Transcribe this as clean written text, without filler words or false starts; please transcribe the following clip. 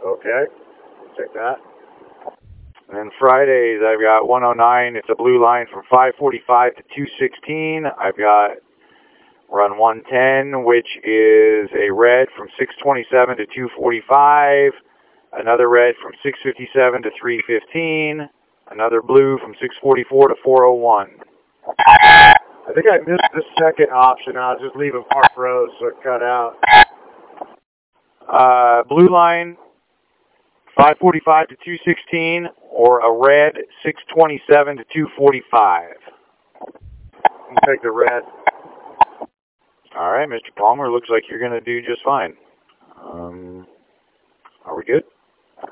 Okay, check that. And then Fridays, I've got 109. It's a blue line from 545 to 216. I've got run 110, which is a red from 627 to 245. Another red from 657 to 315. Another blue from 644 to 401. I think I missed the second option. I'll just leave it Park Road so it cut out. Blue line, 545 to 216, or a red, 627 to 245. I'll take the red. All right, Mr. Palmer, looks like you're going to do just fine. Are we good?